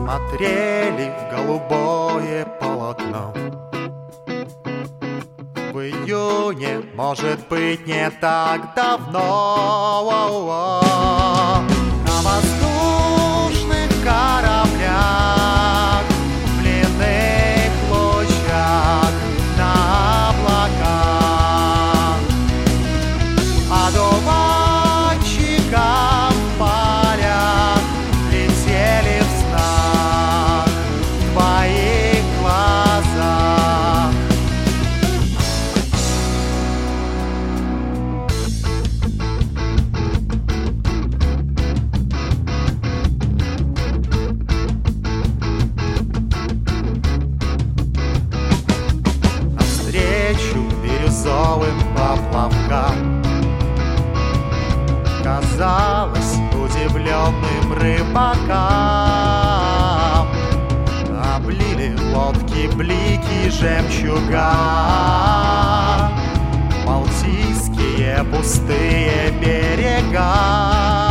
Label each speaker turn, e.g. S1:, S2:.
S1: смотрели в голубое полотно. В июне, может быть, не так давно, на воздушных кораблях, в пленных лучах, на облаках, одуванчиком в полях летели в снах в твоих глазах. Навстречу бирюзовым поплавкам казалось удивленным рыбакам облили лодки блики жемчуга, балтийские пустые берега.